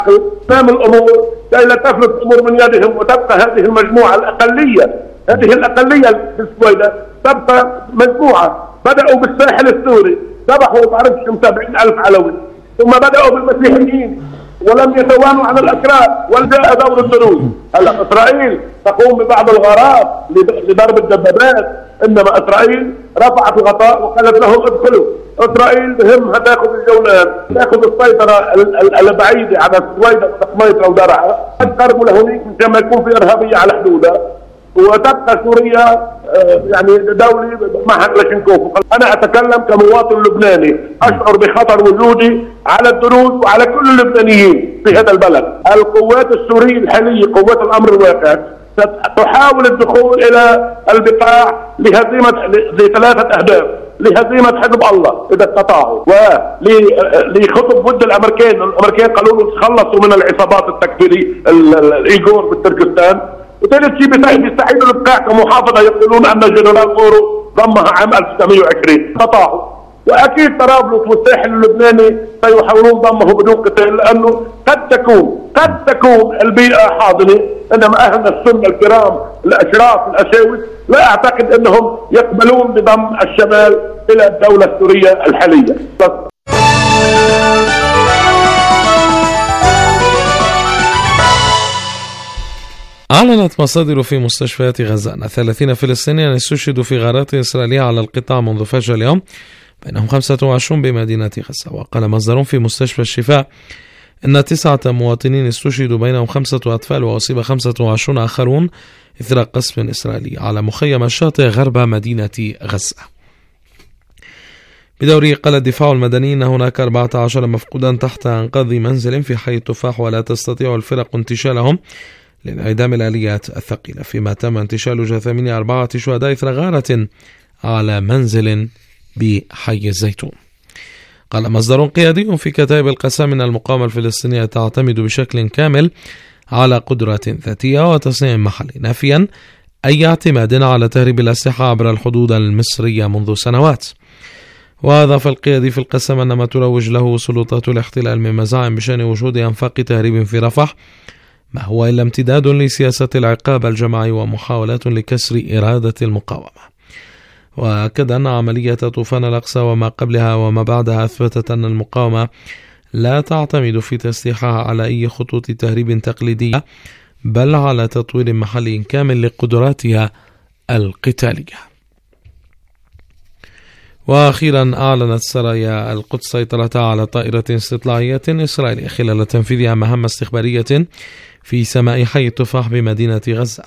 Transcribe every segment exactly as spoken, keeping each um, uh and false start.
قسام الأمور كي لا تفلت الأمور من يدهم وتبقى هذه المجموعة الأقلية، هذه الأقلية في السويدة تبقى مجموعة بدأوا بالساحل السوري ذبحوا بعرفش كم سبعين ألف علوي، ثم بدأوا بالمسيحيين ولم يتوانوا عن الأكراد وجاء دور الدروز. هلا إسرائيل تقوم ببعض الغارات لضرب الدبابات، إنما إسرائيل رفعت الغطاء وقالت لهم ادخلوا. إسرائيل بهمها تأخذ الجولان، تأخذ السيطرة البعيدة على السويدة وتقميصها ودرعها، تقربوا لهونيك مشان ما يكون في إرهابية على حدودها، وتبقى سوريا يعني دولة معها كلاشينكوف. أنا أتكلم كمواطن لبناني أشعر بخطر وجودي على الدروز وعلى كل اللبنانيين في هذا البلد. القوات السورية الحالية قوات الأمر الواقع تحاول الدخول إلى البقاع لهزيمة لثلاثة أهداف: لهزيمة حزب الله إذا استطاعوا، ولخطب ضد الأمريكان. الأمريكان قالوا له تخلصوا من العصابات التكفيرية الإيغور بالتركستان. وثالث شيء بيستعيدوا البقاع كمحافظة، يقولون أن جنرال قورو ضمها عام ألف وتسعمائة وعشرين استطاعوا. وأكيد طرابلس والساحل اللبناني سيحاولون ضمه بدون قتال، لأنه قد تكون قد تكون البيئة حاضنة، إنما أهلنا السنة الكرام الأشراف الأشاوس لا أعتقد أنهم يقبلون بضم الشمال إلى الدولة السورية الحالية. بس. أعلنت مصادر في مستشفيات غزة أن ثلاثين فلسطينيا استشهدوا في غارات إسرائيلية على القطاع منذ فجر اليوم، بينهم خمسة وعشرين بمدينة غزة. وقال مصدر في مستشفى الشفاء أن تسعة مواطنين استشهدوا، بينهم خمسة أطفال، وأصيب خمسة وعشرين آخرون إثر قصف إسرائيلي على مخيم الشاطئ غرب مدينة غزة. بدوره قال الدفاع المدني أن هناك أربعة عشر مفقودا تحت أنقاض منزل في حي التفاح، ولا تستطيع الفرق انتشالهم لانعدام الآليات الثقيلة، فيما تم انتشال جثامين أربعة شهداء إثر غارة على منزل بحي الزيتون. قال مصدر قيادي في كتائب القسام من المقاومة الفلسطينية تعتمد بشكل كامل على قدرات ذاتية وتصنيع محلي، نافيا أي اعتماد على تهريب الأسلحة عبر الحدود المصرية منذ سنوات. وأضاف القيادي في القسام أن ما تروج له سلطات الاحتلال من مزاعم بشأن وجود أنفاق تهريب في رفح ما هو إلا امتداد لسياسة العقاب الجماعي ومحاولات لكسر إرادة المقاومة. وأكد أن عملية طوفان الأقصى وما قبلها وما بعدها أثبتت أن المقاومة لا تعتمد في تسليحها على أي خطوط تهريب تقليدية، بل على تطوير محلي كامل لقدراتها القتالية. وأخيرا أعلنت سرايا القدس سيطرتها على طائرة استطلاعية إسرائيلية خلال تنفيذها مهمة استخبارية في سماء حي التفاح بمدينة غزة.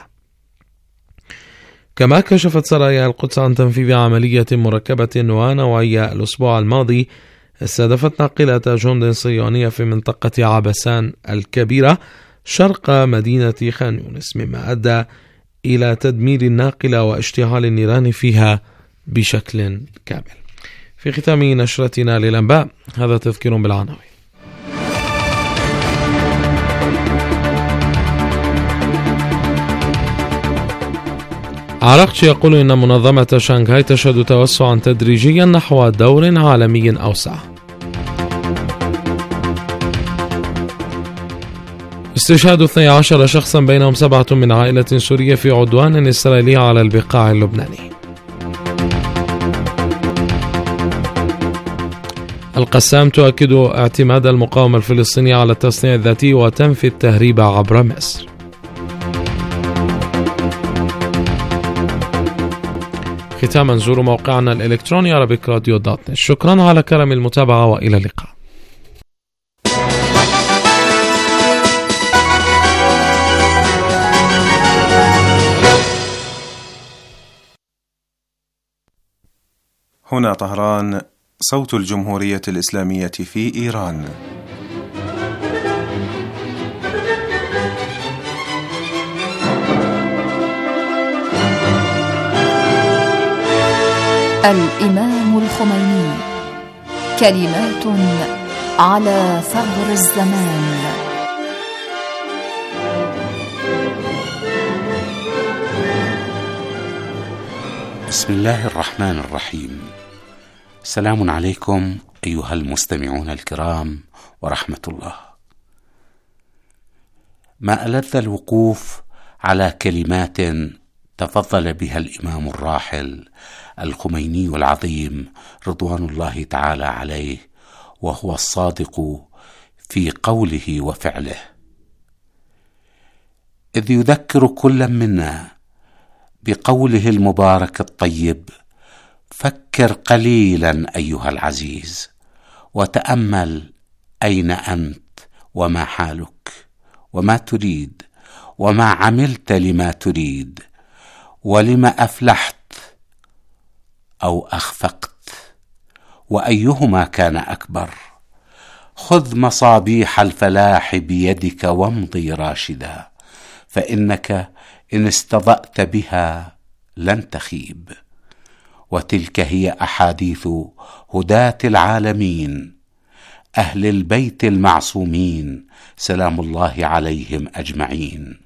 كما كشفت سرايا القدس عن تنفيذ عملية مركبة ونوعية الأسبوع الماضي استهدفت ناقلة جند صهيونية في منطقة عبسان الكبيرة شرق مدينة خان يونس، مما أدى إلى تدمير الناقلة واشتعال النيران فيها بشكل كامل. في ختام نشرتنا للأنباء هذا تذكير بالعناوين. عراقتش يقول إن منظمة شانغهاي تشهد توسعا تدريجيا نحو دور عالمي أوسع. استشهاد اثني عشر شخصا بينهم سبعة من عائلة سورية في عدوان إسرائيلي على البقاع اللبناني. القسام تؤكد اعتماد المقاومة الفلسطينية على التصنيع الذاتي وتنفي التهريب عبر مصر. ختاما زوروا موقعنا الإلكتروني عربيك راديو دوت نت. شكرا على كرم المتابعة وإلى اللقاء. هنا طهران، صوت الجمهورية الإسلامية في إيران. الإمام الخميني، كلمات على ثغر الزمان. بسم الله الرحمن الرحيم. سلام عليكم أيها المستمعون الكرام ورحمة الله. ما ألذ الوقوف على كلمات تفضل بها الإمام الراحل الخميني العظيم رضوان الله تعالى عليه، وهو الصادق في قوله وفعله، إذ يذكر كل منا بقوله المبارك الطيب: فكر قليلا أيها العزيز وتأمل أين أنت وما حالك وما تريد وما عملت لما تريد ولما أفلحت أو أخفقت، وأيهما كان أكبر. خذ مصابيح الفلاح بيدك وامضي راشدا، فإنك إن استضأت بها لن تخيب. وتلك هي أحاديث هداة العالمين أهل البيت المعصومين سلام الله عليهم أجمعين.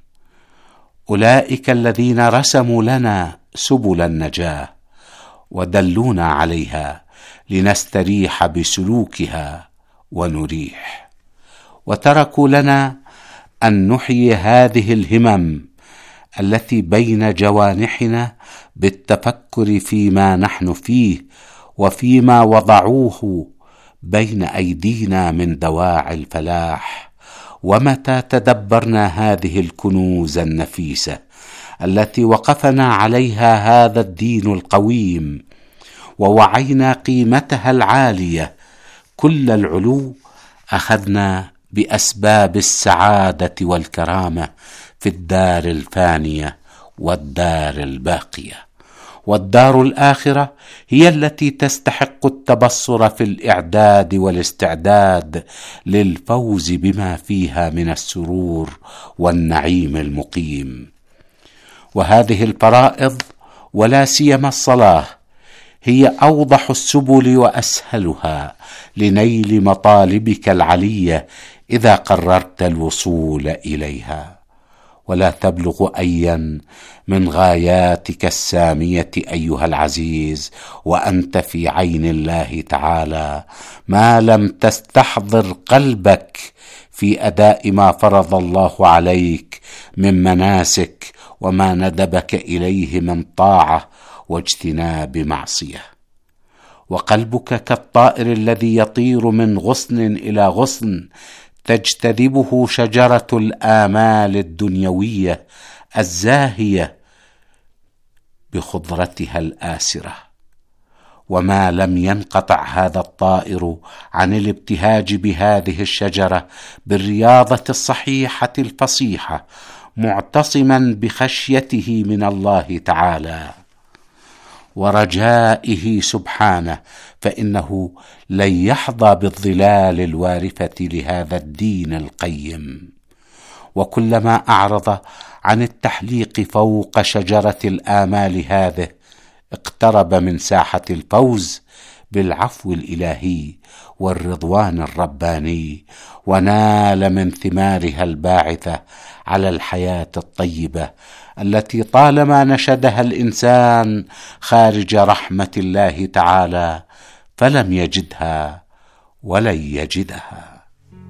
أولئك الذين رسموا لنا سبل النجاة ودلونا عليها لنستريح بسلوكها ونريح، وتركوا لنا أن نحيي هذه الهمم التي بين جوانحنا بالتفكر فيما نحن فيه وفيما وضعوه بين أيدينا من دواعي الفلاح. ومتى تدبرنا هذه الكنوز النفيسة التي وقفنا عليها هذا الدين القويم ووعينا قيمتها العالية كل العلو، أخذنا بأسباب السعادة والكرامة في الدار الفانية والدار الباقية. والدار الآخرة هي التي تستحق التبصر في الإعداد والاستعداد للفوز بما فيها من السرور والنعيم المقيم. وهذه الفرائض ولا سيما الصلاة هي أوضح السبل وأسهلها لنيل مطالبك العلية إذا قررت الوصول إليها. ولا تبلغ أيا من غاياتك السامية أيها العزيز وأنت في عين الله تعالى ما لم تستحضر قلبك في أداء ما فرض الله عليك من مناسك وما ندبك إليه من طاعة واجتناب معصية. وقلبك كالطائر الذي يطير من غصن إلى غصن تجتذبه شجرة الآمال الدنيوية الزاهية بخضرتها الآسرة. وما لم ينقطع هذا الطائر عن الابتهاج بهذه الشجرة بالرياضة الصحيحة الفصيحة معتصما بخشيته من الله تعالى ورجائه سبحانه، فإنه لن يحظى بالظلال الوارفة لهذا الدين القيم. وكلما أعرض عن التحليق فوق شجرة الآمال هذه اقترب من ساحة الفوز بالعفو الإلهي والرضوان الرباني، ونال من ثمارها الباعثة على الحياة الطيبة التي طالما نشدها الإنسان خارج رحمة الله تعالى فلم يجدها ولن يجدها.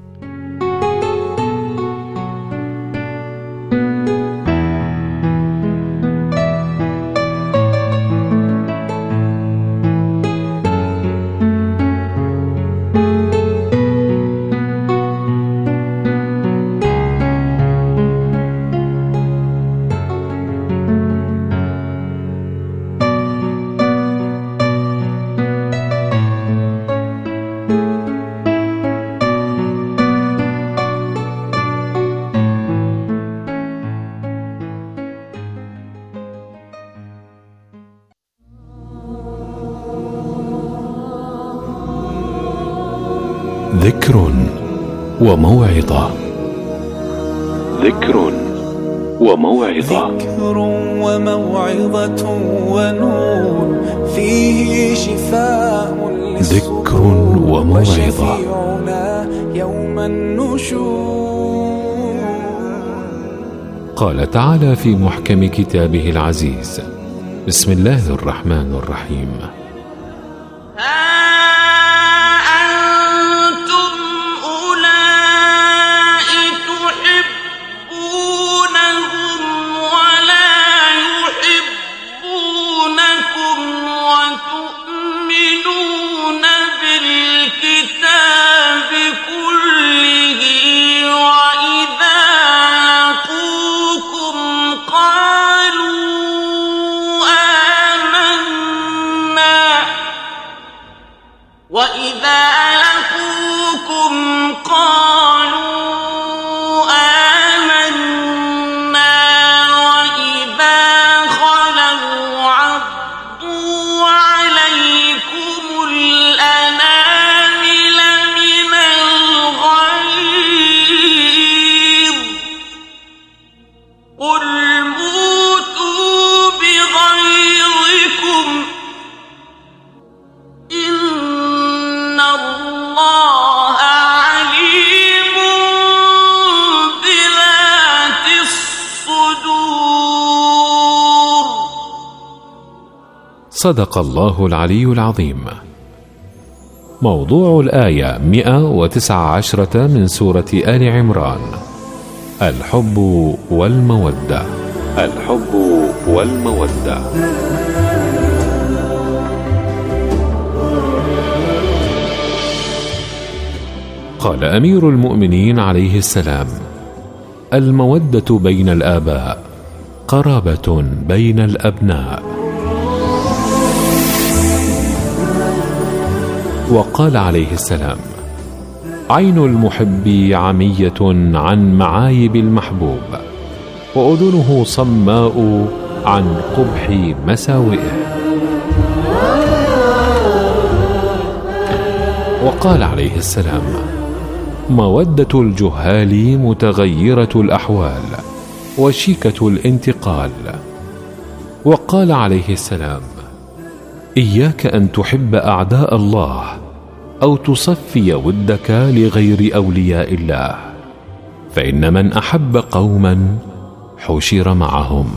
ذكر وموعظة. ذكر وموعظة. ذكر وموعظة ونور فيه شفاء ذكر وموعظة يوم النشور. قال تعالى في محكم كتابه العزيز: بسم الله الرحمن الرحيم: أنتم أولئك تحبون صدق الله العلي العظيم. موضوع الآية مئة وتسعة عشرة من سورة آل عمران: الحب والمودة. الحب والمودة. قال أمير المؤمنين عليه السلام: المودة بين الآباء قرابة بين الأبناء. وقال عليه السلام: عين المحب عمية عن معايب المحبوب، وأذنه صماء عن قبح مساوئه. وقال عليه السلام: مودة الجهال متغيرة الأحوال وشيكة الانتقال. وقال عليه السلام: إياك أن تحب أعداء الله أو تصفي ودك لغير أولياء الله، فإن من أحب قوما حشر معهم.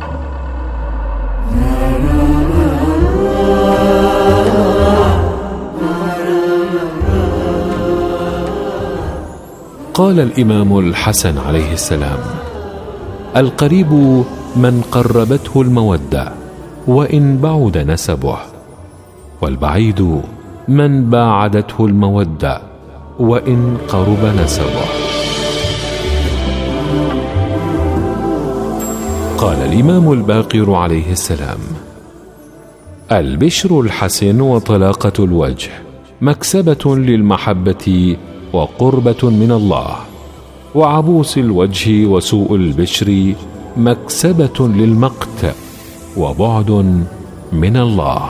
قال الإمام الحسن عليه السلام: القريب من قربته المودة وإن بعد نسبه، والبعيد من باعدته المودة وإن قرب نسبه. قال الإمام الباقر عليه السلام: البشر الحسن وطلاقة الوجه مكسبة للمحبة وقربة من الله، وعبوس الوجه وسوء البشر مكسبة للمقت وبعد من الله.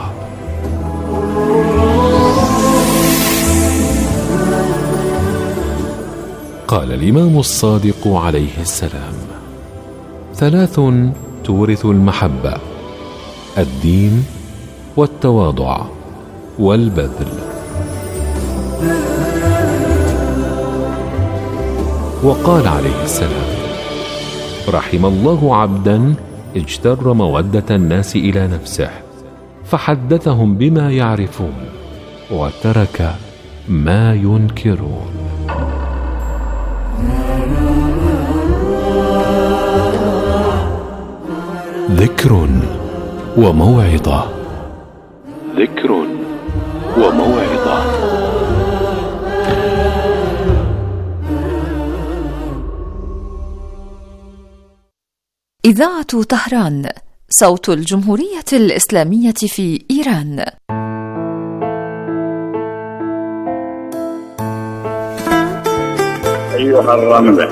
قال الإمام الصادق عليه السلام: ثلاث تورث المحبة: الدين والتواضع والبذل. وقال عليه السلام: رحم الله عبدا اجتر مودة الناس إلى نفسه فحدثهم بما يعرفون وترك ما ينكرون. ذكر وموعظة. ذكر وموعظة. إذاعة طهران، صوت الجمهورية الإسلامية في إيران. أيها الرملة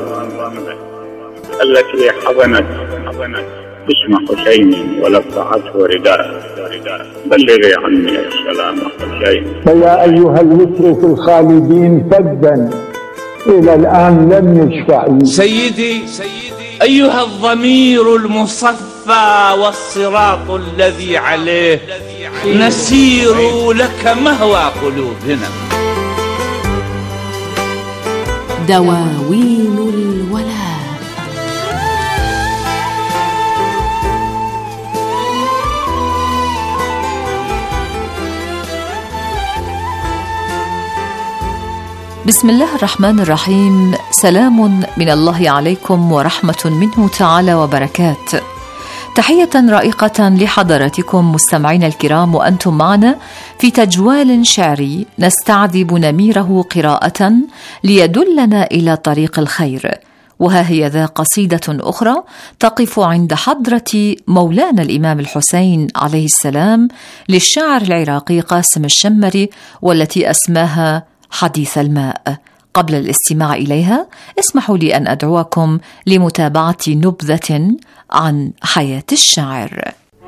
التي حضنت اسم حسين ولفعته رداء، بلغي عني السلام حسين. فيا أيها المترك الخالدين فدا إلى الآن لم يشفعوا. سيدي أيها الضمير المصفى والصراط الذي عليه نسير لك مهوى قلوبنا. دواوين الولاء. بسم الله الرحمن الرحيم. سلام من الله عليكم ورحمة منه تعالى وبركاته. تحية رائقة لحضراتكم مستمعين الكرام، وأنتم معنا في تجوال شعري نستعذب نميره قراءة ليدلنا إلى طريق الخير. وها هي ذا قصيدة أخرى تقف عند حضرة مولانا الإمام الحسين عليه السلام للشاعر العراقي قاسم الشمري، والتي أسماها حديث الماء. قبل الاستماع إليها اسمحوا لي أن أدعوكم لمتابعة نبذة عن حياة الشاعر.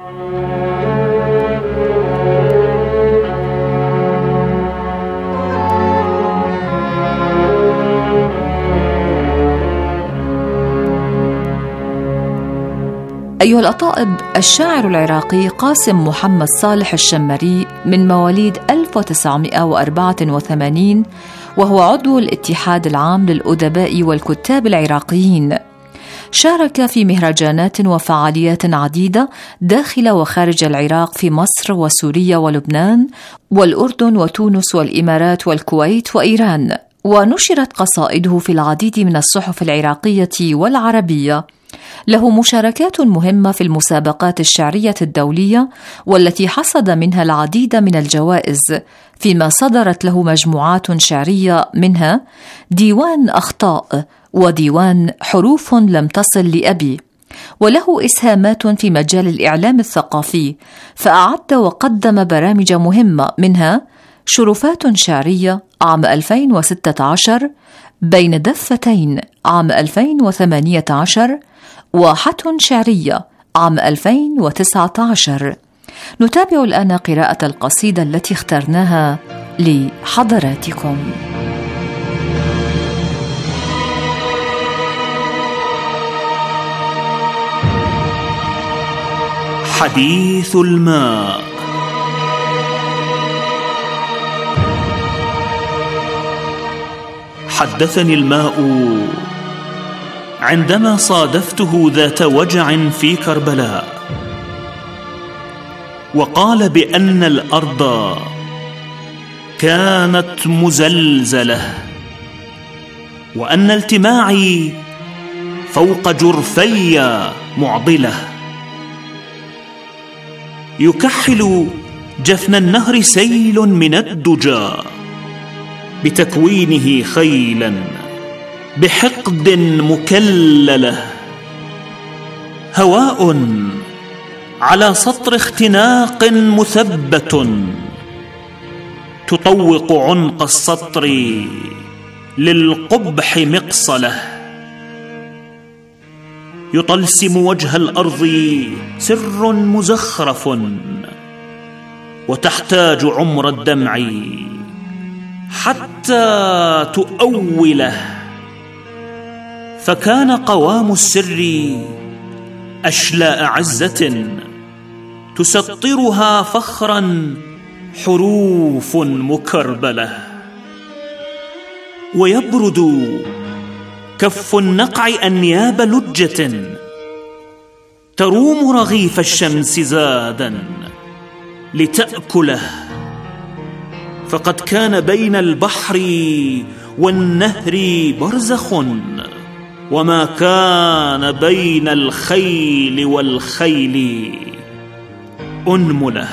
أيها الأطائب، الشاعر العراقي قاسم محمد صالح الشمري من مواليد ألف وتسعمائة وأربعة وثمانين، وهو عضو الاتحاد العام للأدباء والكتاب العراقيين. شارك في مهرجانات وفعاليات عديدة داخل وخارج العراق في مصر وسوريا ولبنان والأردن وتونس والإمارات والكويت وإيران، ونشرت قصائده في العديد من الصحف العراقية والعربية. له مشاركات مهمة في المسابقات الشعرية الدولية والتي حصد منها العديد من الجوائز، فيما صدرت له مجموعات شعرية منها ديوان أخطاء وديوان حروف لم تصل لأبي. وله إسهامات في مجال الإعلام الثقافي، فأعد وقدم برامج مهمة منها شرفات شعرية عام ألفين وستة عشر، بين دفتين عام ألفين وثمانية عشر، واحة شعرية عام ألفين وتسعة عشر. نتابع الآن قراءة القصيدة التي اخترناها لحضراتكم. حديث الماء. حدثني الماء عندما صادفته ذات وجع في كربلاء، وقال بأن الأرض كانت مزلزلة، وأن التماعي فوق جرثي معضلة، يكحل جفن النهر سيل من الدجى، بتكوينه خيلا بحقد مكللة، هواء على سطر اختناق مثبت، تطوق عنق السطر للقبح مقصلة، يطلسم وجه الأرض سر مزخرف، وتحتاج عمر الدمع حتى تؤوله، فكان قوام السر أشلاء عزة، تسطرها فخرا حروف مكربلة، ويبرد كف النقع أنياب لجة، تروم رغيف الشمس زادا لتأكله، فقد كان بين البحر والنهر برزخ، وما كان بين الخيل والخيل أنملة،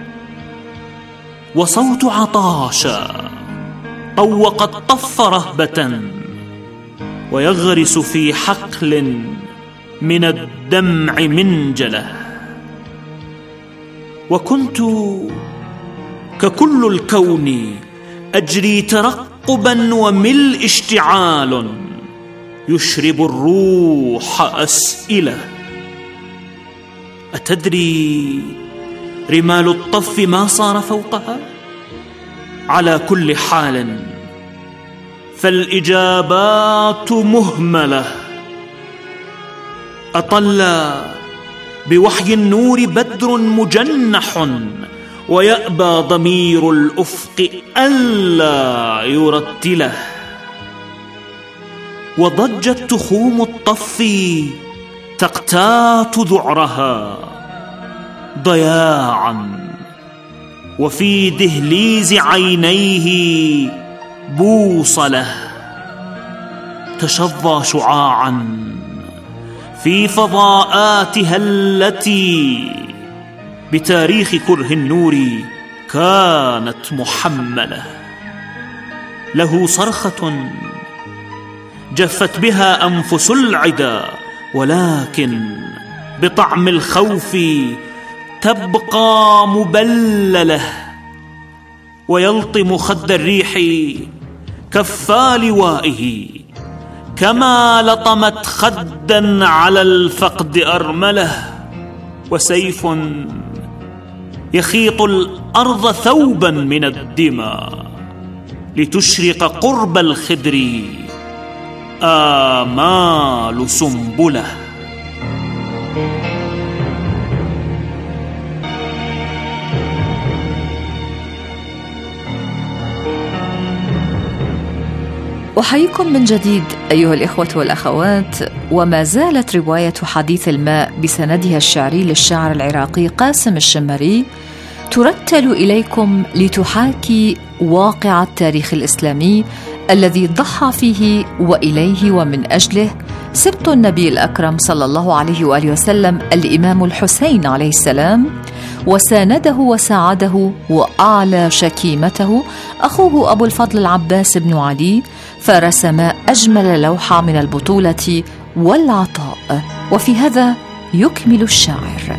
وصوت عطاشا طوق الطف رهبة، ويغرس في حقل من الدمع منجلة، وكنت ككل الكون أجري ترقبا وملء اشتعال، يشرب الروح أسئلة، أتدري رمال الطف ما صار فوقها؟ على كل حال فالإجابات مهملة، أطل بوحي النور بدر مجنح، ويأبى ضمير الأفق ألا يرتله، وضجت تخوم الطف تقتات ذعرها ضياعا، وفي دهليز عينيه بوصله، تشظى شعاعا في فضاءاتها التي بتاريخ كره النور كانت محملة، له صرخة جفت بها أنفس العدا، ولكن بطعم الخوف تبقى مبللة، ويلطم خد الريح كفا لوائه، كما لطمت خدا على الفقد أرمله، وسيف يخيط الأرض ثوبا من الدماء، لتشرق قرب الخدر آمال سنبله. أحييكم من جديد أيها الإخوة والأخوات، وما زالت رواية حديث الماء بسندها الشعري للشاعر العراقي قاسم الشمري ترتل إليكم لتحاكي واقع التاريخ الإسلامي الذي ضحى فيه وإليه ومن أجله سبط النبي الأكرم صلى الله عليه وآله وسلم الإمام الحسين عليه السلام، وسانده وساعده وأعلى شكيمته أخوه أبو الفضل العباس بن علي، فرسم أجمل لوحة من البطولة والعطاء. وفي هذا يكمل الشاعر: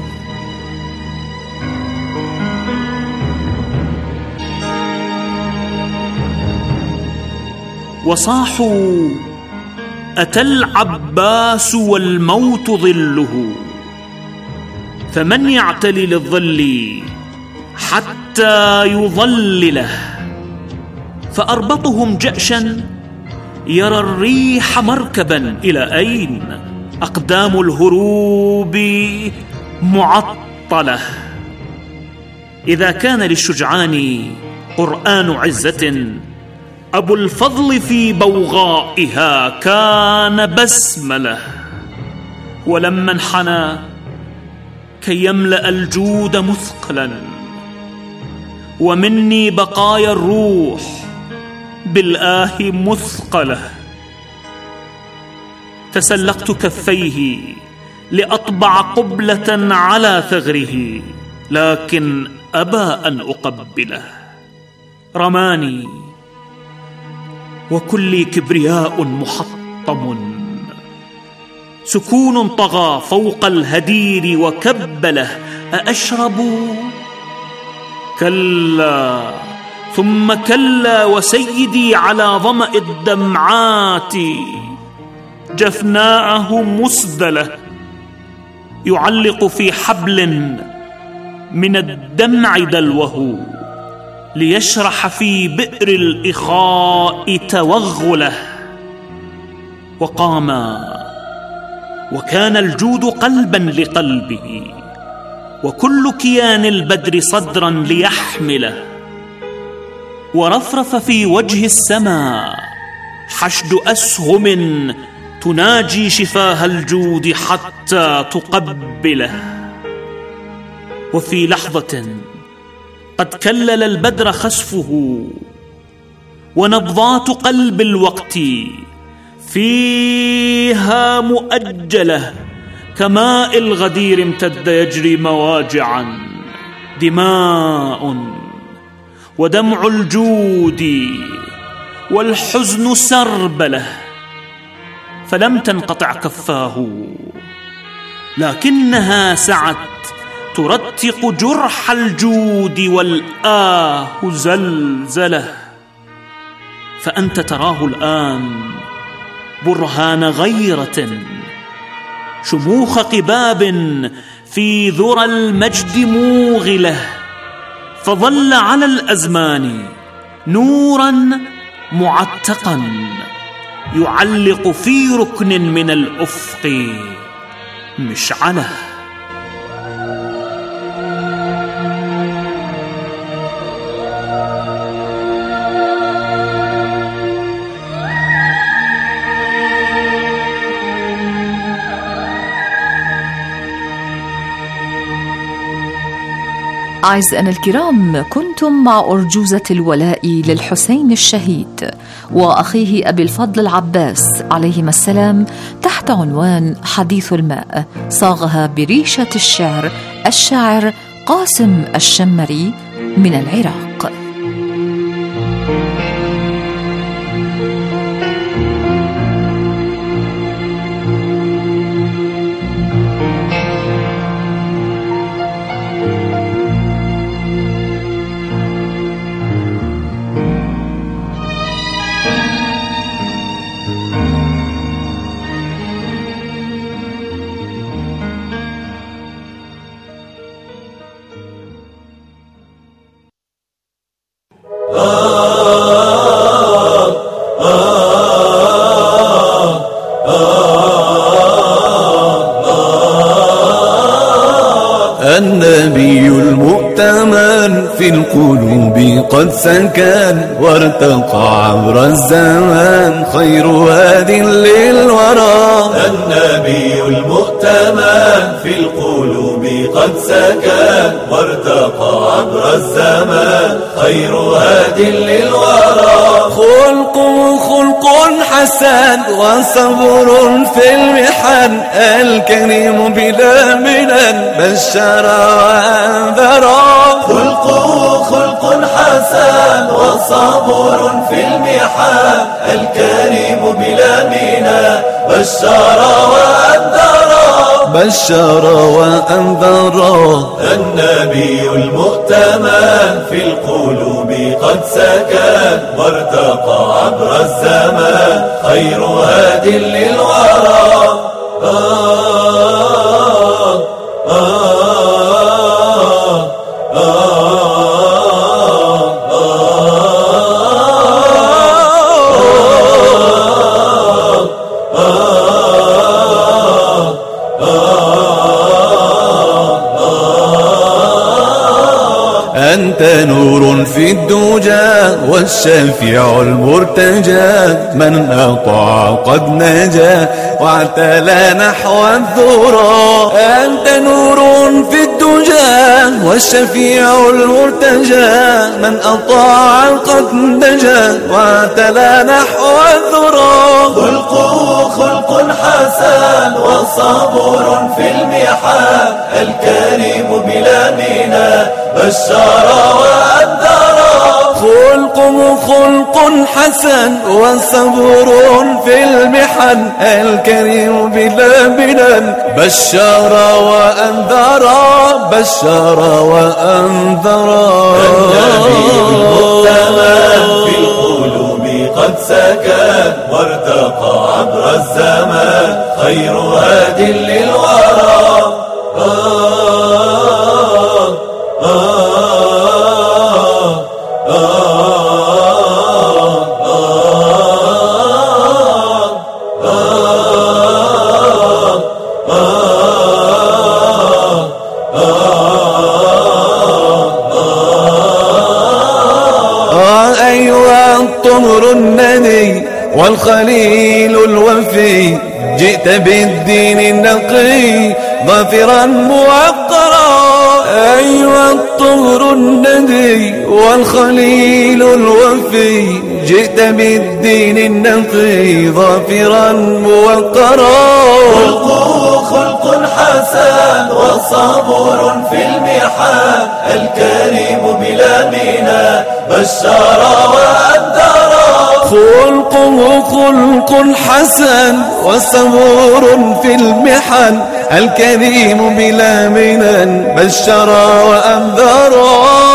وصاحوا أتى العباس والموت ظله، فمن يعتلي للظل حتى يظلله، فأربطهم جأشا يرى الريح مركبا، إلى أين أقدام الهروب معطلة. إذا كان للشجعان قرآن عزة، أبو الفضل في بوغائها كان بسملة. ولما انحنى كي يملأ الجود مثقلا، ومني بقايا الروح بالآه مثقلة، تسلقت كفيه لأطبع قبلة على ثغره، لكن أبى أن أقبله. رماني وكلي كبرياء محطم، سكون طغى فوق الهدير وكبله. أأشرب؟ كلا ثم كلا، وسيدي على ظمأ الدمعات جفناءه مسدلة، يعلق في حبل من الدمع دلوه، ليشرح في بئر الإخاء توغله. وقاما وكان الجود قلبا لقلبه، وكل كيان البدر صدرا ليحمله. ورفرف في وجه السماء حشد أسهم تناجي شفاه الجود حتى تقبله. وفي لحظة قد كلل البدر خسفه، ونبضات قلب الوقت فيها مؤجلة، كماء الغدير امتد يجري مواجعا، دماء ودمع الجود والحزن سربله. فلم تنقطع كفاه، لكنها سعت ترتق جرح الجود، والآه زلزله. فأنت تراه الآن برهان غيرة، شموخ قباب في ذرى المجد موغله، فظل على الأزمان نورا معتقا يعلق في ركن من الأفق مشعله. أعزائنا الكرام، كنتم مع أرجوزة الولاء للحسين الشهيد وأخيه أبي الفضل العباس عليهما السلام تحت عنوان حديث الماء، صاغها بريشة الشعر الشاعر قاسم الشمري من العراق. في القلوب قد سكن وارتقى عبر الزمان خير هاد للورى. النبي المؤتمن في القلوب قد سكن وارتقى عبر الزمان خير هاد للورى. خلقه خلق حسن وصبر في المحن الكريم بلا منن بشر وانذر. خلقه خلق حسن وصبر في المحن الكريم بلا منن بشر وانذر. بشر وانذر. النبي المؤتمن في القلوب قد سكن وارتقى عبر الزمان خير هاد للورى. آه آه أنت نور في الدجى والشفيع المرتجى من أطاع قد نجا واعتلى نحو الذرى. أنت نور في الدجى والشفيع المرتجى من أطاع قد نجا واعتلى نحو الذرى. خلقه خلق حسن وصبر في المحن الكريم بلا منى بشر وانذر. خلقه خلق حسن وصبر في المحن الكريم بلا منن بشر وانذر. بشر وانذر. النبي المؤتمن في القلوب قد سكن وارتقى عبر الزمان خير هاد للورى. آه آه الطمر الندي والخليل الوفي جئت بالدين النقي ظافرا موقرا. أيها الطمر الندي والخليل الوفي جئت بالدين النقي ظافرا موقرا. خلقه خلق حسن وصبر في المحن الكريم بلا منى بشر وانذر. خلقه خلق حسن وصبور في المحن الكريم بلا منن بشر وانذر.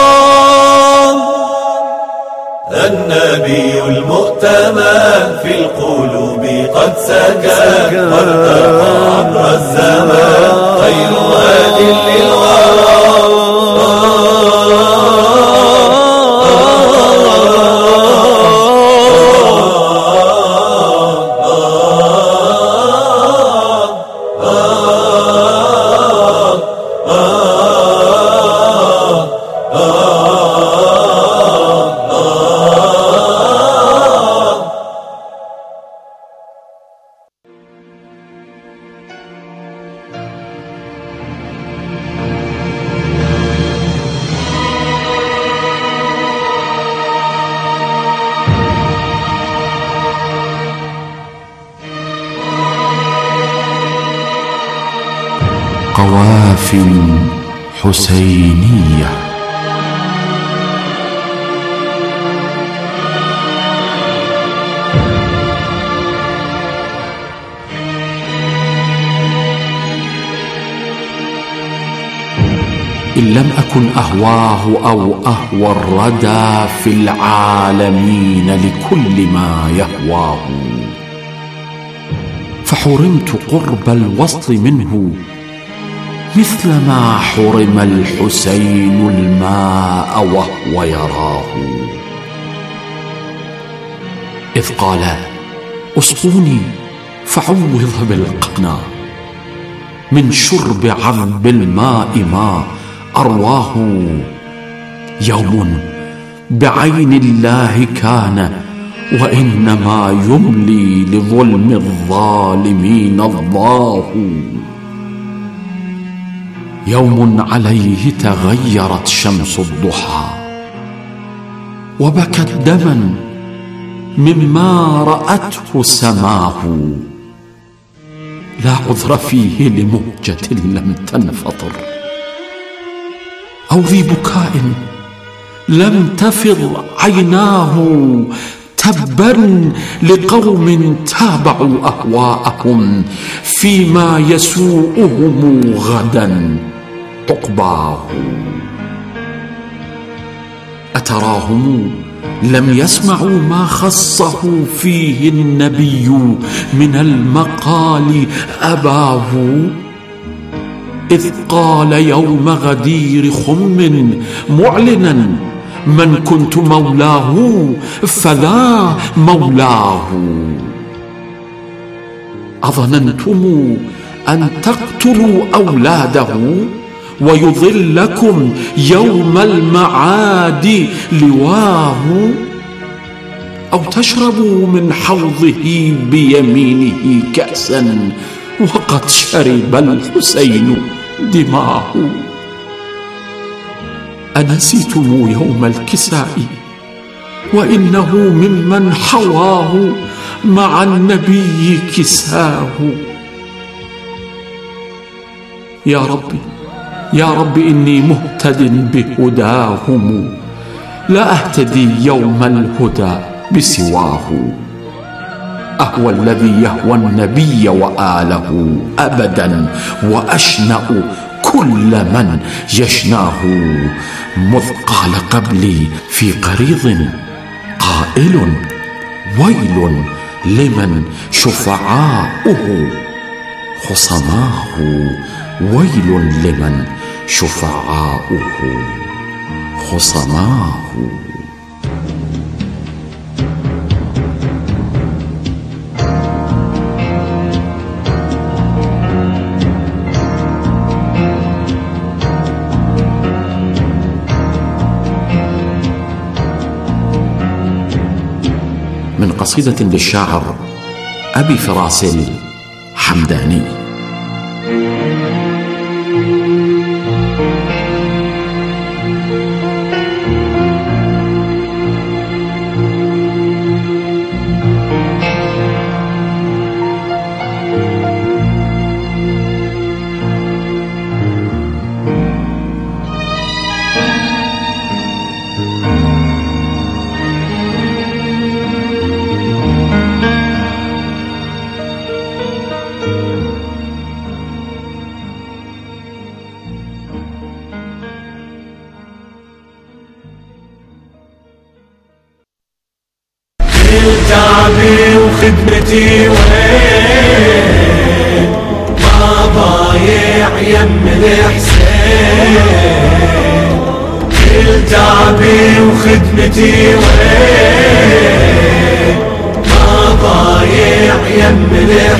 النبي المؤتمن في القلوب قد سكن وارتقى عبر الزمان خير هاد للورى. قوافل حسينية. إن لم أكن أهواه أو أهوى الردى في العالمين لكل ما يهواه، فحرمت قرب الوصل منه مثل ما حرم الحسين الماء وهو يراه. إذ قال اسقوني فعوض بالقنا، من شرب عذب الماء ما أرواه. يوم بعين الله كان، وإنما يملي لظلم الظالمين الله. يوم عليه تغيرت شمس الضحى وبكت دما مما رأته سماه. لا عذر فيه لمهجة لم تنفطر، أو ذي بكاء لم تفض عيناه. تبا لقوم تابعوا أهواءهم فيما يسوءهم غدا عقباه. أتراهم لم يسمعوا ما خصه فيه النبي من المقال أباه، إذ قال يوم غدير خم معلنا من كنت مولاه فذا مولاه. أظننتم أن تقتلوا أولاده ويضلكم يوم المعاد لواه، أو تشربوا من حوضه بيمينه كأسا وقد شرب الحسين دماه. أنسيتم يوم الكساء وإنه ممن حواه مع النبي كساه. يا ربي يا رب إني مهتد بهداهم، لا أهتدي يوم الهدى بسواه. أهوى الذي يهوى النبي وآله أبدا، وأشنأ كل من يشناه. مذ قال قبلي في قريض قائل ويل لمن شفعاؤه خصماه. ويل لمن شفعاؤه خصماه. من قصيدة للشاعر أبي فراس الحمداني. تعبي وخدمتي وين ما ضايع يم الحسين. كل تعبي وخدمتي وين ما ضايع يم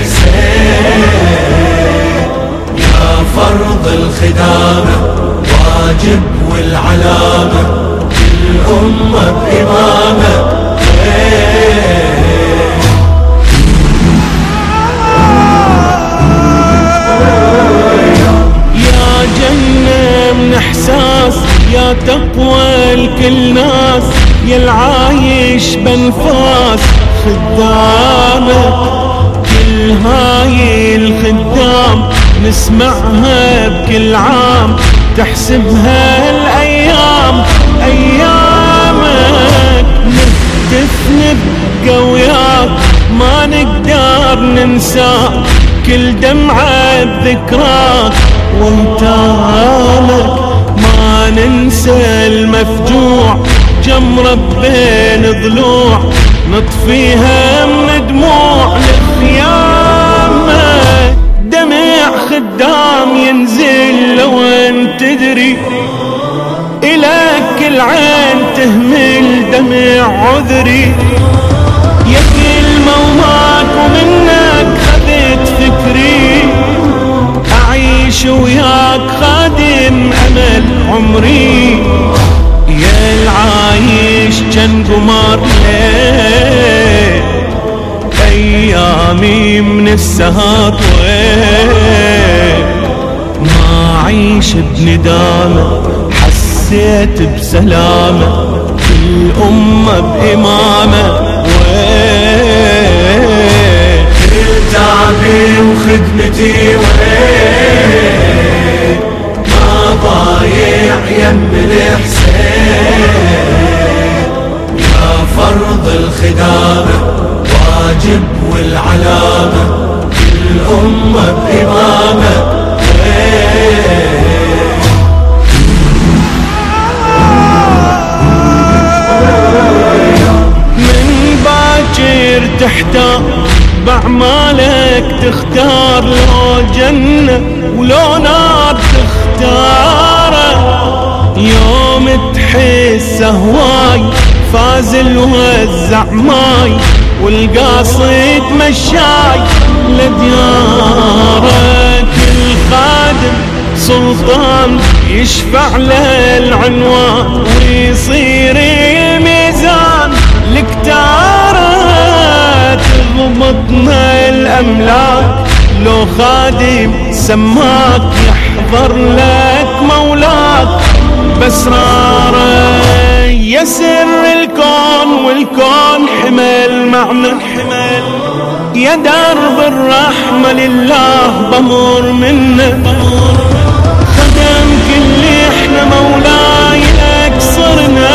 الحسين. يا فرض الخدامة واجب والعلامة الأمة بإمامة. يا تقوى الكل ناس، يا العايش بنفاس خدامك. كل هاي الخدام نسمعها بكل عام، تحسبها الأيام أيامك. نهتف نبقى وياك ما نقدر ننساك، كل دمعة بذكراك وانتالك. ما ننسى المفجوع جمرة بين ضلوع، نطفيها من دموع لخيامك. دمع خدام ينزل لو انت تدري، إلك العين تهمل دمع عذري. يا كلمة وماك ومنك خذت فكري، أعيش وياك خادم أمل عمري. يا العايش كان قمر ليل ايامي من السهر وين ما عيش بندامة حسيت بسلامة الأمة بإمامة وين تعبي وخدمتي وين ما ضايع يم الحسين يا فرض الخدامة واجب والعلامة الأمة بإمامة من باكر تحتار بأعمالك تختار لو جنة ولو نار تختاره يوم تحس هواي فاز الوزع ماي والقاصد مشاي لديارك الخادم سلطان يشفع له العنوان ويصير الميزان لكتاره تضبطنا الأملاك لو خادم سماك يحضر لك مولاك بأسراره يسر الكون والكون حمل معنى حمل يا درب الرحمة لله بمر منه خدم كل احنا مولاي اكسرنا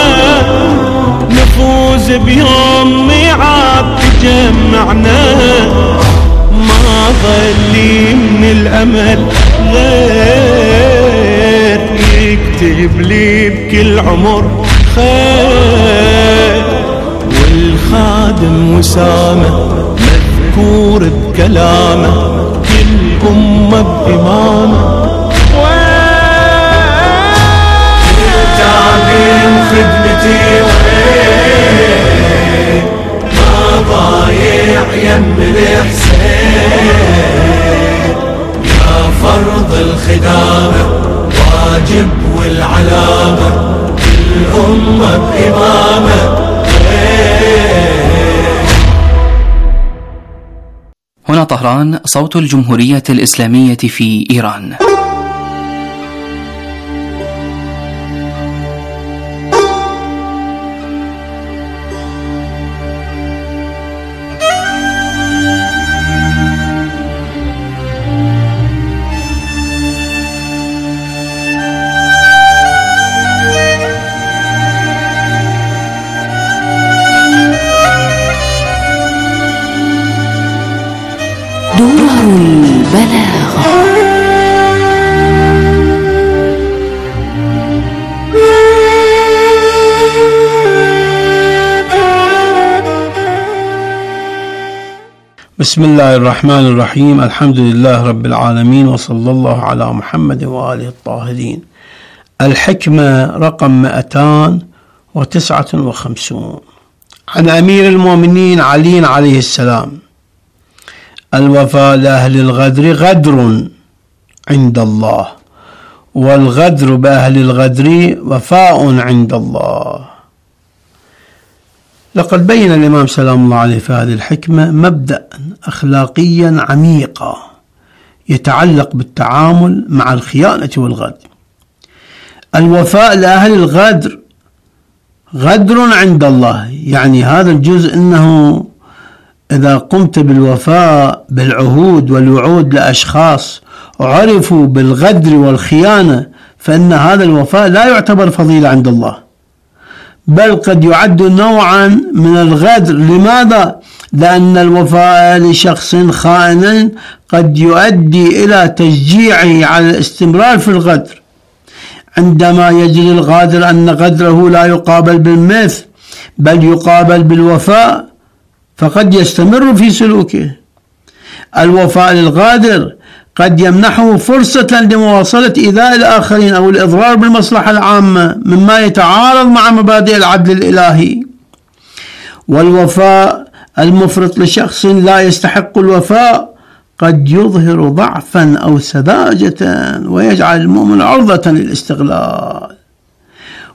نفوز بيوم ميعاد تجمعنا ما ظلي من الامل غير يكتب لي بكل عمر خير والخادم وسامه مذكور بكلامه كل أمة بإمامه تعبي وخدمتي وين ما ضايع يم الحسين يا فرض الخدامة واجب والعلامة الأمة بإمامة هنا طهران صوت الجمهورية الإسلامية في إيران. دور البلاغة. بسم الله الرحمن الرحيم. الحمد لله رب العالمين وصلى الله على محمد وآله الطاهرين. الحكمة رقم مئتان وتسعة وخمسون عن أمير المؤمنين علي عليه السلام: الوفاء لأهل الغدر غدر عند الله، والغدر بأهل الغدر وفاء عند الله. لقد بين الإمام سلام الله عليه في هذه الحكمة مبدأ أخلاقيا عميقا يتعلق بالتعامل مع الخيانة والغدر. الوفاء لأهل الغدر غدر عند الله، يعني هذا الجزء أنه إذا قمت بالوفاء بالعهود والوعود لأشخاص عرفوا بالغدر والخيانة فإن هذا الوفاء لا يعتبر فضيلة عند الله، بل قد يعد نوعا من الغدر. لماذا؟ لأن الوفاء لشخص خائن قد يؤدي إلى تشجيعه على الاستمرار في الغدر، عندما يجد الغادر أن غدره لا يقابل بالمثل بل يقابل بالوفاء فقد يستمر في سلوكه. الوفاء للغادر قد يمنحه فرصة لمواصلة إيذاء الآخرين أو الإضرار بالمصلحة العامة مما يتعارض مع مبادئ العدل الإلهي. والوفاء المفرط لشخص لا يستحق الوفاء قد يظهر ضعفا أو سذاجة ويجعل المؤمن عرضة للاستغلال.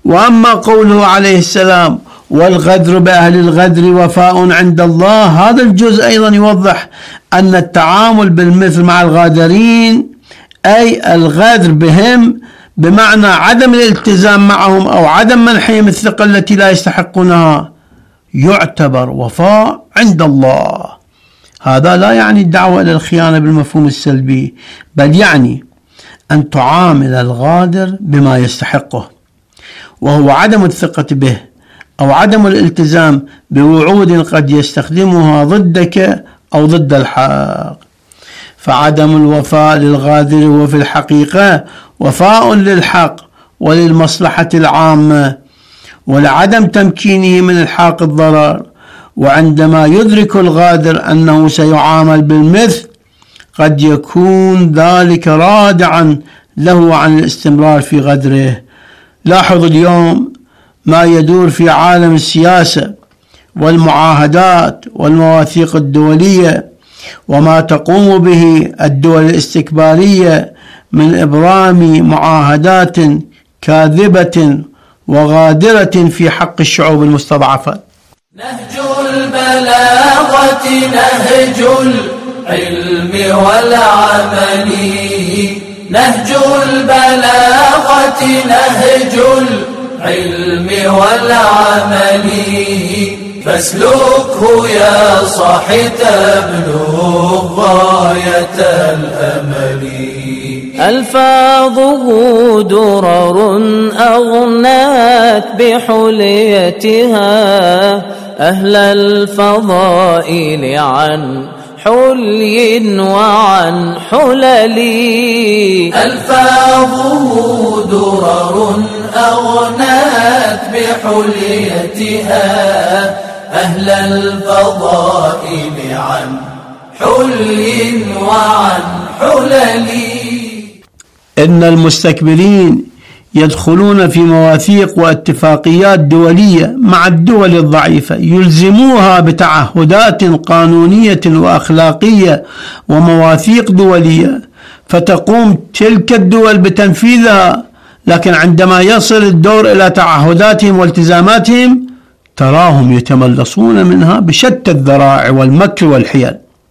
وأما قوله عليه السلام والغدر بأهل الغدر وفاء عند الله، هذا الجزء أيضا يوضح أن التعامل بالمثل مع الغادرين أي الغدر بهم بمعنى عدم الالتزام معهم أو عدم منحهم الثقة التي لا يستحقونها يعتبر وفاء عند الله. هذا لا يعني الدعوة إلى الخيانة بالمفهوم السلبي، بل يعني أن تعامل الغادر بما يستحقه، وهو عدم الثقة به أو عدم الالتزام بوعود قد يستخدمها ضدك أو ضد الحق. فعدم الوفاء للغادر هو في الحقيقة وفاء للحق وللمصلحة العامة ولعدم تمكينه من الحاق الضرر. وعندما يدرك الغادر أنه سيعامل بالمثل قد يكون ذلك رادعا له عن الاستمرار في غدره. لاحظ اليوم ما يدور في عالم السياسة والمعاهدات والمواثيق الدولية وما تقوم به الدول الاستكبارية من إبرام معاهدات كاذبة وغادرة في حق الشعوب المستضعفة. نهج البلاغة نهج العلم والعمل، نهج البلاغة نهج العلم والعمل، فاسلكه يا صاحي تبلغ غاية الأمل. ألفاظه درر أغناك بحليتها أهل الفضائل عن حلي وعن حلل. ألفاظه درر أغناك بحليتها أهل الفضائل عن حلي وعن حلل. إن المستكبرين يدخلون في مواثيق واتفاقيات دولية مع الدول الضعيفة يلزموها بتعهدات قانونية وأخلاقية ومواثيق دولية، فتقوم تلك الدول بتنفيذها، لكن عندما يصل الدور إلى تعهداتهم والتزاماتهم تراهم يتملصون منها بشتى الذرائع والمكر والحيل.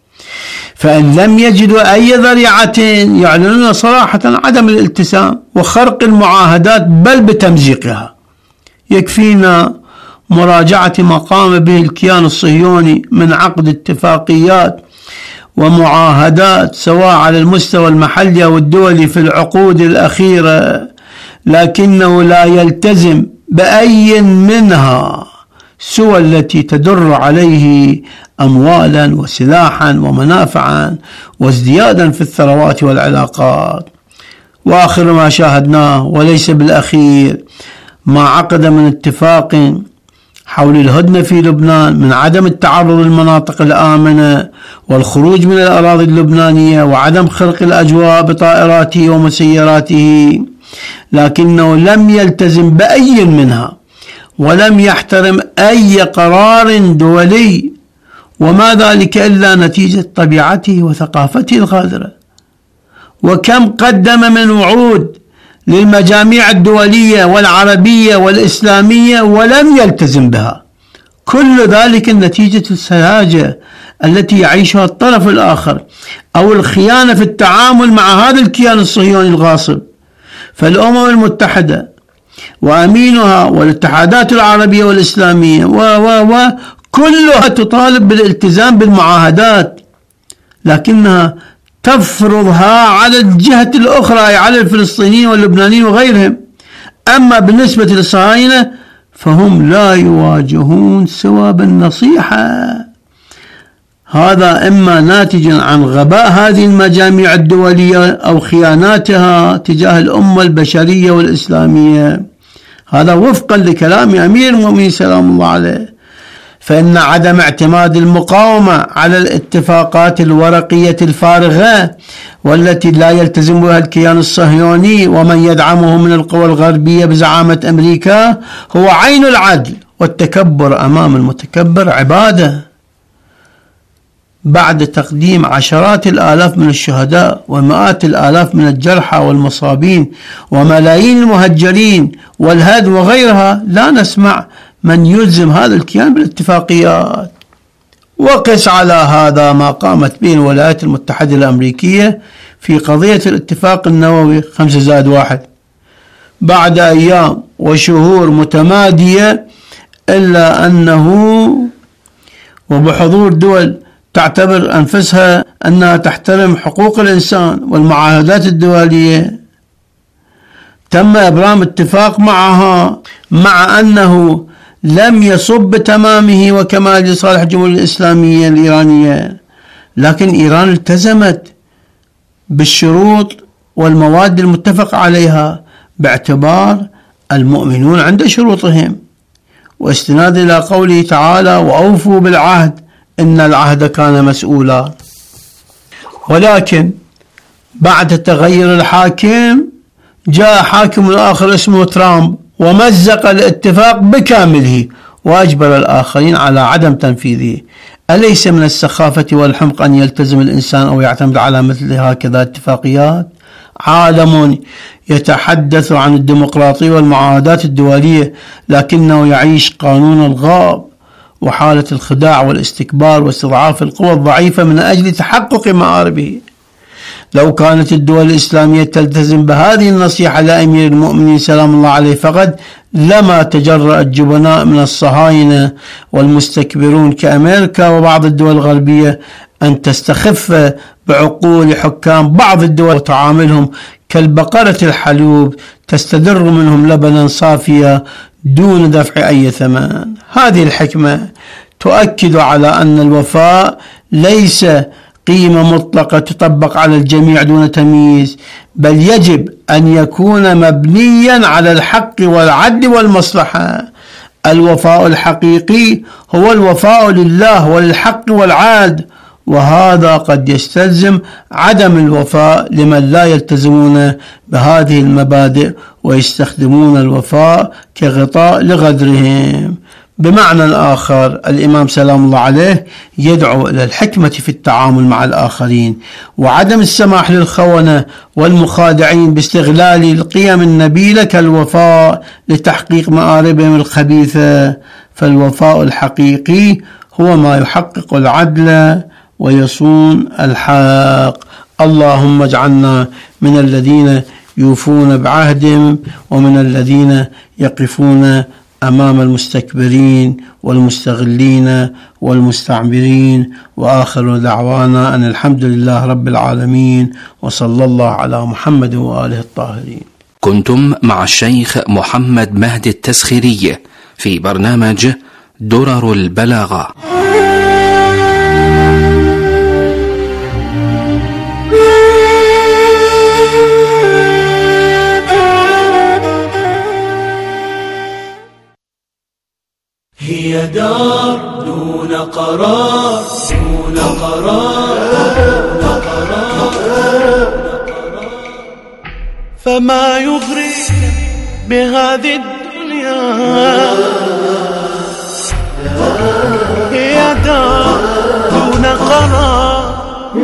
فإن لم يجدوا أي ذريعة يعلنون صراحة عدم الالتزام وخرق المعاهدات بل بتمزيقها. يكفينا مراجعة ما قام به الكيان الصهيوني من عقد اتفاقيات ومعاهدات سواء على المستوى المحلي أو الدولي في العقود الأخيرة، لكنه لا يلتزم بأي منها سوى التي تدر عليه أموالا وسلاحا ومنافعا وازديادا في الثروات والعلاقات. وآخر ما شاهدناه وليس بالأخير ما عقد من اتفاق حول الهدنة في لبنان من عدم التعرض للمناطق الآمنة والخروج من الأراضي اللبنانية وعدم خرق الأجواء بطائراته ومسيراته، لكنه لم يلتزم بأي منها ولم يحترم أي قرار دولي، وما ذلك إلا نتيجة طبيعته وثقافته الغادرة. وكم قدم من وعود للمجاميع الدولية والعربية والإسلامية ولم يلتزم بها. كل ذلك نتيجة السذاجة التي يعيشها الطرف الآخر أو الخيانة في التعامل مع هذا الكيان الصهيوني الغاصب. فالأمم المتحدة وأمينها والاتحادات العربية والإسلامية و و و كلها تطالب بالالتزام بالمعاهدات، لكنها تفرضها على الجهة الأخرى أي على الفلسطينيين واللبنانيين وغيرهم. أما بالنسبة للصهاينة فهم لا يواجهون سوى بالنصيحة. هذا إما ناتج عن غباء هذه المجاميع الدولية أو خياناتها تجاه الأمة البشرية والإسلامية. هذا وفقا لكلام أمير المؤمنين سلام الله عليه. فإن عدم اعتماد المقاومة على الاتفاقات الورقية الفارغة والتي لا يلتزم بها الكيان الصهيوني ومن يدعمه من القوى الغربية بزعامة أمريكا هو عين العدل، والتكبر أمام المتكبر عبادة. بعد تقديم عشرات الآلاف من الشهداء ومئات الآلاف من الجرحى والمصابين وملايين المهجرين والهدم وغيرها، لا نسمع من يلزم هذا الكيان بالاتفاقيات. وقس على هذا ما قامت به الولايات المتحدة الأمريكية في قضية الاتفاق النووي خمسة زائد واحد بعد أيام وشهور متمادية، إلا أنه وبحضور دول تعتبر أنفسها أنها تحترم حقوق الإنسان والمعاهدات الدولية، تم إبرام اتفاق معها، مع أنه لم يصب بتمامه وكمال لصالح الجمهورية الإسلامية الإيرانية، لكن إيران التزمت بالشروط والمواد المتفق عليها باعتبار المؤمنون عند شروطهم، واستناد إلى قوله تعالى: وأوفوا بالعهد إن العهد كان مسؤولا. ولكن بعد تغير الحاكم جاء حاكم آخر اسمه ترامب ومزق الاتفاق بكامله وأجبر الآخرين على عدم تنفيذه. أليس من السخافة والحمق أن يلتزم الإنسان أو يعتمد على مثل هكذا اتفاقيات؟ عالم يتحدث عن الديمقراطية والمعاهدات الدولية لكنه يعيش قانون الغاب وحالة الخداع والاستكبار واستضعاف القوى الضعيفة من أجل تحقق مآربه. لو كانت الدول الإسلامية تلتزم بهذه النصيحة لأمير المؤمنين سلام الله عليه فقد لما تجرأ الجبناء من الصهاينة والمستكبرون كأمريكا وبعض الدول الغربية أن تستخف بعقول حكام بعض الدول وتعاملهم كالبقرة الحلوب تستدر منهم لبنا صافيا دون دفع أي ثمن. هذه الحكمة تؤكد على أن الوفاء ليس قيمة مطلقة تطبق على الجميع دون تمييز، بل يجب أن يكون مبنيا على الحق والعدل والمصلحة. الوفاء الحقيقي هو الوفاء لله وللحق والعدل، وهذا قد يستلزم عدم الوفاء لمن لا يلتزمون بهذه المبادئ ويستخدمون الوفاء كغطاء لغدرهم. بمعنى آخر، الإمام سلام الله عليه يدعو إلى الحكمة في التعامل مع الآخرين وعدم السماح للخونة والمخادعين باستغلال القيم النبيلة كالوفاء لتحقيق مآربهم الخبيثة. فالوفاء الحقيقي هو ما يحقق العدل ويصون الحق. اللهم اجعلنا من الذين يوفون بعهدهم ومن الذين يقفون أمام المستكبرين والمستغلين والمستعمرين. وآخر دعوانا أن الحمد لله رب العالمين، وصلى الله على محمد وآله الطاهرين. كنتم مع الشيخ محمد مهدي التسخيري في برنامج درر البلاغة. هي دار دون قرار دون قرار دون قرار، فما يغريك بهذه الدنيا؟ هي دار دون قرار،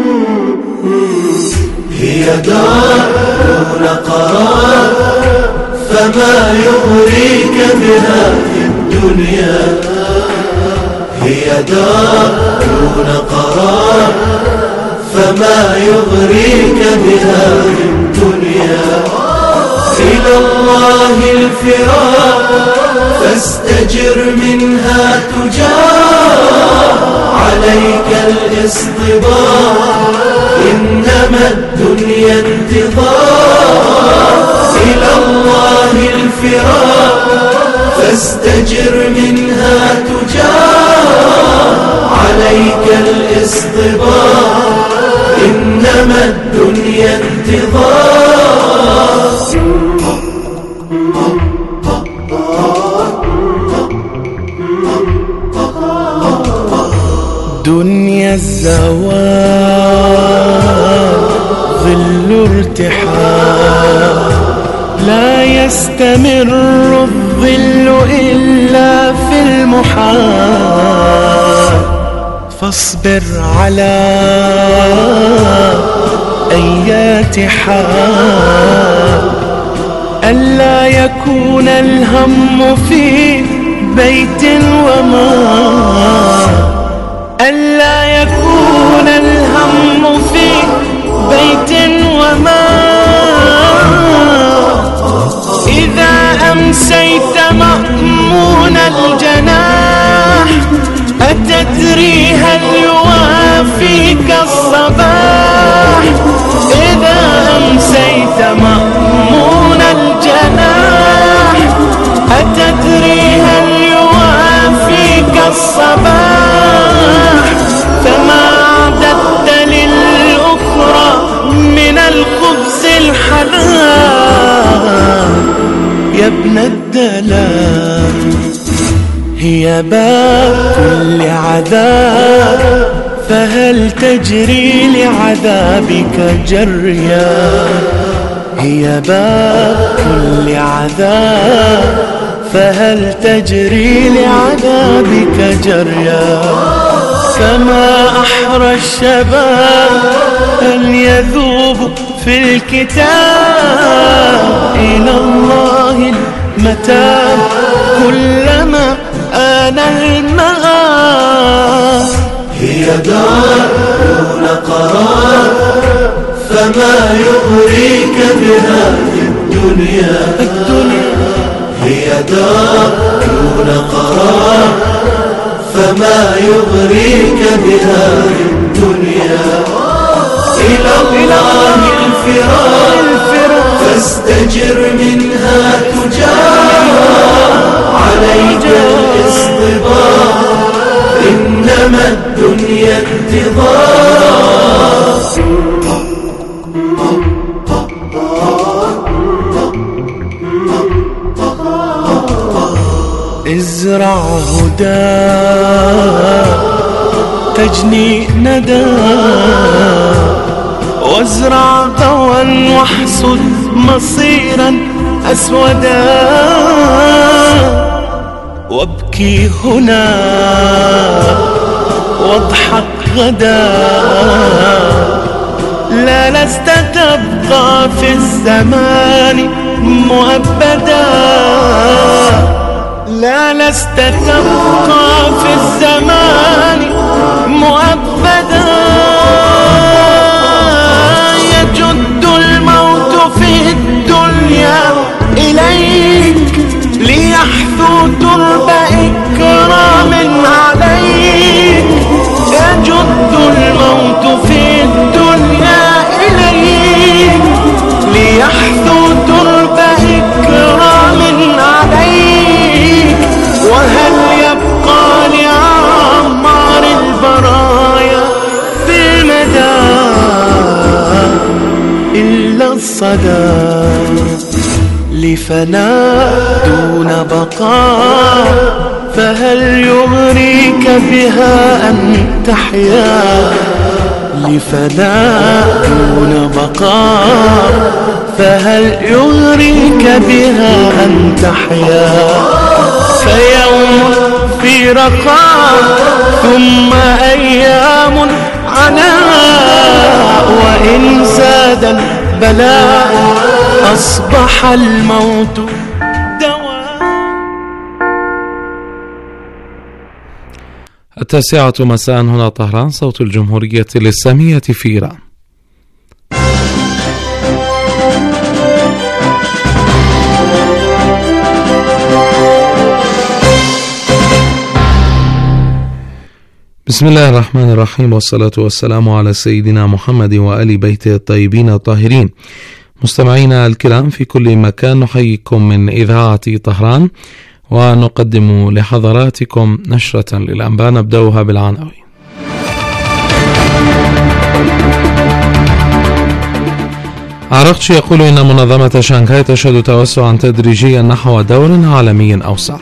هي دار دون قرار، فما يغريك بهذه الدنيا؟ هي دار دون قرار، فما يغريك بهذه الدنيا؟ إلى الله الفرار، فاستجر منها تجار، عليك الاصطبار، إنما الدنيا انتظار. إلى الله الفرار، فاستجر منها تجار، عليك الاصطبار، إنما الدنيا انتظار. دنيا الزوال ظل ارتحال، لا يستمر الظل إلا في المحال، واصبر على أيات حال، ألا يكون الهم في بيت ومال، ألا يكون الهم في بيت ومال. إذا أمسيت مأمون الجناح أتدري هل يوافيك الصباح؟ إذا أمسيت مأمون الجناح أتدري هل يوافيك الصباح؟ فما أعددت للأخرى من الخبز الحلال يا ابن الدلال. هي باب كل عذاب فهل تجري لعذابك جريا؟ هي باب كل عذاب فهل تجري لعذابك جريا؟ فما أحرى الشباب أن يذوب في الكتاب. إلى الله المتاب كلما آن المآب. هي دار دون قرار فما يغريك بها في الدنيا. هي دار دون قرار فما يغريك بها في الدنيا. إلى الله الفرار فاستجر منها تجار. عليك الاصطبار إنما الدنيا انتظار. ازرع هدى تجني ندى وازرع ضوءا واحصد مصيرا أسودا. وابكي هنا واضحك غدا. لا لست تبقى في الزمان مؤبدا. لا لست تبقى في الزمان مؤبدا. يجد الموت في الدنيا إليك ليحثو ترب إكرام عليك. يجد الموت في الدنيا إليك ليحثو ترب إكرام عليك. وهل يبقى لأعمار البرايا في المدى إلا الصدى؟ لفناء دون بقاء فهل يغريك بها أن تحيا؟ لفناء دون بقاء فهل يغريك بها أن تحيا؟ فيوم في رخاء ثم أيام عناء. وإن زاد البلاء أصبح الموت دواء. التاسعة مساء هنا طهران، صوت الجمهورية الإسلامية في إيران. بسم الله الرحمن الرحيم، والصلاة والسلام على سيدنا محمد وآل بيته الطيبين الطاهرين. مستمعينا الكرام في كل مكان، نحييكم من إذاعة طهران ونقدم لحضراتكم نشرة للأنباء نبدأها بالعناوين. عرقتشي يقول إن منظمة شانغهاي تشهد توسعا تدريجيا نحو دور عالمي أوسع.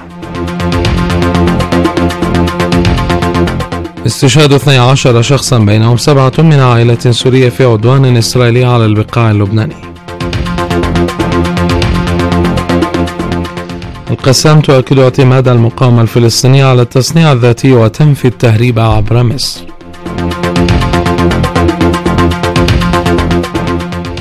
استشهاد اثني عشر شخصا بينهم سبعة من عائلة سورية في عدوان إسرائيلي على البقاع اللبناني. القسام تؤكد اعتماد المقاومة الفلسطينية على التصنيع الذاتي وتنفي التهريب عبر مصر.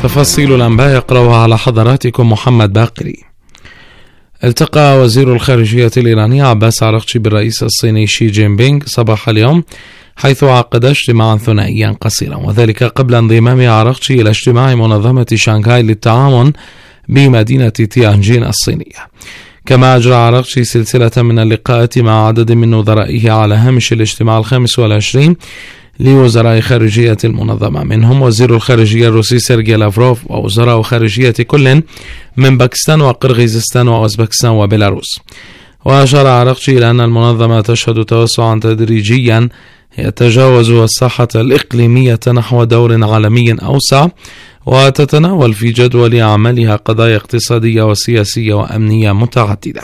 تفاصيل الأنباء يقرأها على حضراتكم محمد باقري. التقى وزير الخارجية الإيراني عباس عراقچي بالرئيس الصيني شي جين بينغ صباح اليوم، حيث عقد اجتماعا ثنائيا قصيرا، وذلك قبل انضمام عراقچي إلى اجتماع منظمة شانغهاي للتعاون بمدينة تيانجين الصينية. كما أجرى عراقچي سلسلة من اللقاءات مع عدد من نظرائه على هامش الاجتماع الخامس والعشرين لوزراء خارجية المنظمة، منهم وزير الخارجية الروسي سيرجي لافروف ووزراء خارجية كل من باكستان وقرغيزستان وأوزبكستان وبيلاروس. وأشار عراقچي إلى أن المنظمة تشهد توسعا تدريجيا يتجاوز الساحة الإقليمية نحو دور عالمي أوسع، وتتناول في جدول أعمالها قضايا اقتصادية وسياسية وأمنية متعددة.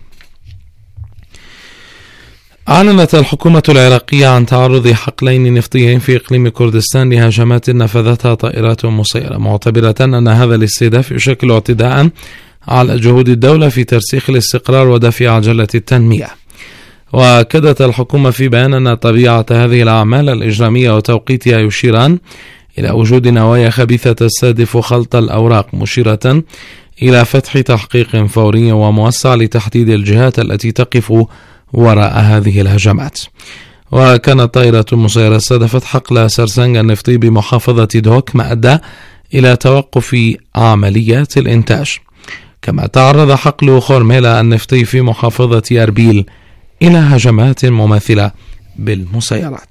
أعلنت الحكومة العراقية عن تعرض حقلين نفطيين في إقليم كردستان لهجمات نفذتها طائرات مسيرة، معتبرة أن هذا الاستهداف يشكل اعتداء على جهود الدولة في ترسيخ الاستقرار ودفع عجلة التنمية. وأكدت الحكومة في بيان أن طبيعة هذه الأعمال الإجرامية وتوقيتها يشيران إلى وجود نوايا خبيثة تستهدف خلط الأوراق، مشيرة إلى فتح تحقيق فوري وموسع لتحديد الجهات التي تقف وراء هذه الهجمات. وكانت طائرة مسيرة استهدفت حقل سرسنج النفطي بمحافظة دوك، ما أدى إلى توقف عمليات الإنتاج. كما تعرض حقل خورميلا النفطي في محافظة أربيل إلى هجمات مماثلة بالمسيرات.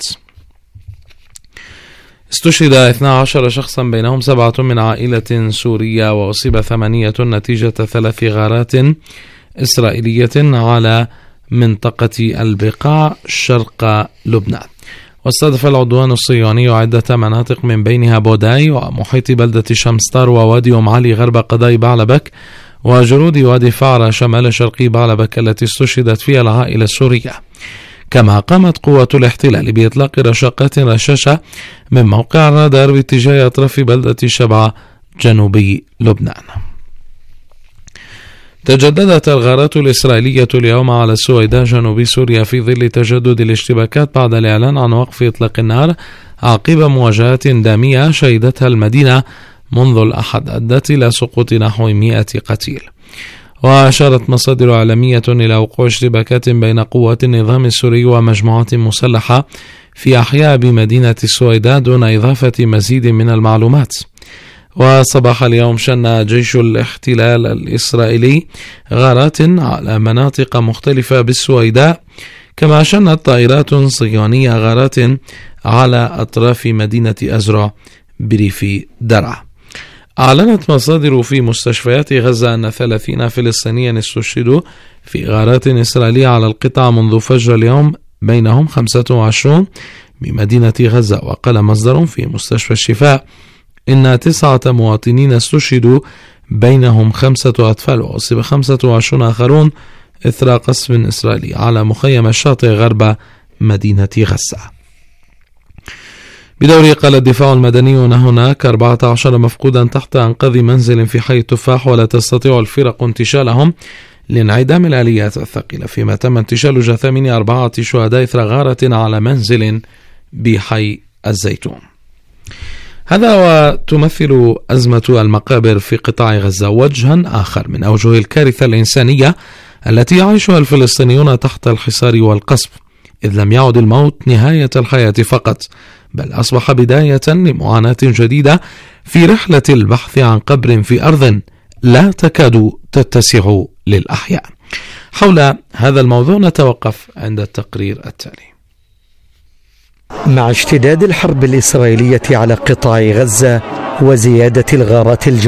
استشهد اثني عشر شخصا بينهم سبعة من عائلة سورية، وأصيب ثمانية نتيجة ثلاث غارات إسرائيلية على منطقة البقاع شرق لبنان. واستهدف العدوان الصهيوني عدة مناطق من بينها بوداي ومحيط بلدة شمستار ووادي أم علي غرب قضاء بعلبك، وجنود وادي فعرة شمال شرقي بعلبك التي استشهدت فيها العائلة السورية. كما قامت قوة الاحتلال بإطلاق رشاقات رشاشة من موقع الرادار باتجاه أطراف بلدة شبعة جنوبي لبنان. تجددت الغارات الإسرائيلية اليوم على السويداء جنوب سوريا في ظل تجدد الاشتباكات بعد الإعلان عن وقف إطلاق النار عقب مواجهات دامية شهدتها المدينة منذ الأحد أدت إلى سقوط نحو مئة قتيل. وأشارت مصادر إعلامية إلى وقوع اشتباكات بين قوات النظام السوري ومجموعات مسلحة في أحياء بمدينة السويداء دون إضافة مزيد من المعلومات. وصباح اليوم شن جيش الاحتلال الإسرائيلي غارات على مناطق مختلفة بالسويداء، كما شنت طائرات صهيونية غارات على أطراف مدينة أزرع بريف درعا. أعلنت مصادر في مستشفيات غزة أن ثلاثين فلسطينيا استشهدوا في غارات إسرائيلية على القطاع منذ فجر اليوم، بينهم خمسة وعشرين بمدينة غزة. وقال مصدر في مستشفى الشفاء إن تسعة مواطنين استشهدوا بينهم خمسة أطفال، وأصيب خمسة وعشرين آخرون إثر قصف إسرائيلي على مخيم الشاطئ غرب مدينة غزة. بدوره قال الدفاع المدني أن هناك أربعة عشر مفقودا تحت أنقاض منزل في حي التفاح، ولا تستطيع الفرق انتشالهم لانعدام الآليات الثقيلة، فيما تم انتشال جثامين أربعة شهداء إثر غارة على منزل بحي الزيتون. هذا وتمثل أزمة المقابر في قطاع غزة وجها آخر من أوجه الكارثة الإنسانية التي يعيشها الفلسطينيون تحت الحصار والقصف، إذ لم يعد الموت نهاية الحياة فقط، بل أصبح بداية لمعاناة جديدة في رحلة البحث عن قبر في أرض لا تكاد تتسع للأحياء. حول هذا الموضوع نتوقف عند التقرير التالي. مع اشتداد الحرب الإسرائيلية على قطاع غزة وزيادة الغارات الجوية